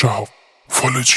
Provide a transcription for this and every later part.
شهاب فالجی.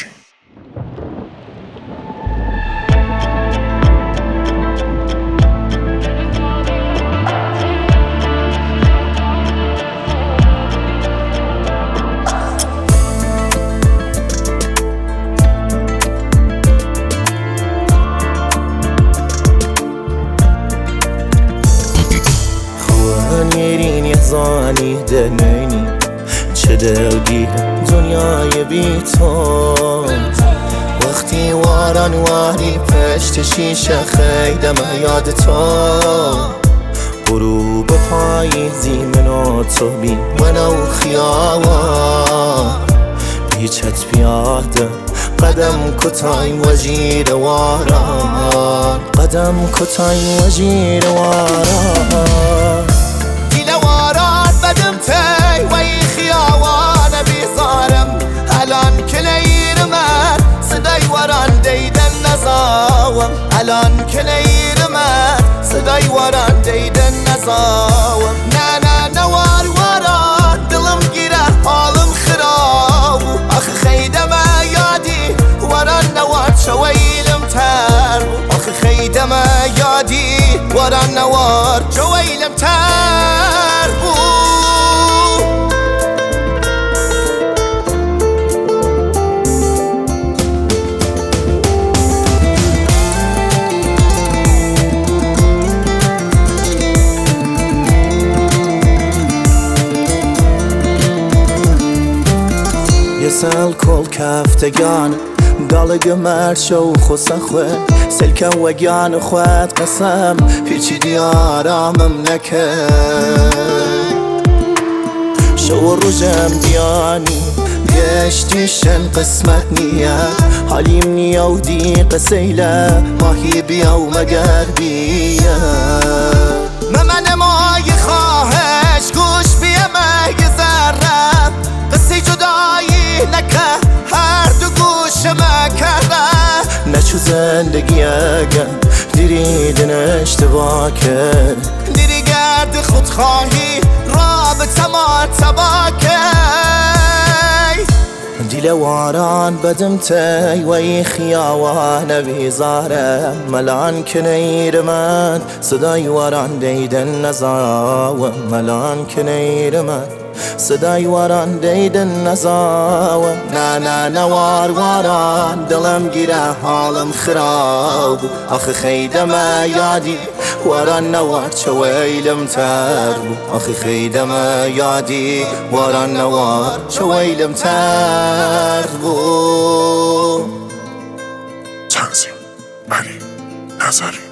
زانی دنینی چه دردی دنیای بی تو وقتی واران واری پشت شیشه خیدم یاد تو غروب پاییزی منو تو بی منو خیابان بیچت پیاده قدم کتای وزیر واران قدم کتای وزیر واران بدم تي وي خياوان بيصارم الان كلير من صداي وران ديدن نزاوم الان كلير من صداي وران ديدن نزاوم نانا نوار وران دلم گيره حالم خراب اخ خيدم يادي وران نوار شويلم تر اخ خيدم يادي وران نوار شويلم تر يسال كل كافتگان قالق مرشو خسخوه سلكا وقيان خوات قسم هيچي ديارامم نكر شو الرجم دياني بيشتيشن قسمت نية حاليم نية ودي قسيلة ماهي بيا ومقربية ما من ما يخواهش گوش بيا ما يزرب قصي جدايي نكه هر دو گوش ما كره نشو زندگی اگم دیریدن اشتباه کرد دیری گرد خودخواهی رابطه ما تباه دیل واران بدم تی وی خیاوان بیزارم ملان کنیر من صدای واران دیدن نزاوم ملان کنیر من صدای واران دیدن نزاوم نه نوار واران دلم گیره حالم خراب آخه خیدم یادی واران نوار چویلم تر آخه خیدم یادی واران نوار چویلم تر تنظیم علی نظری.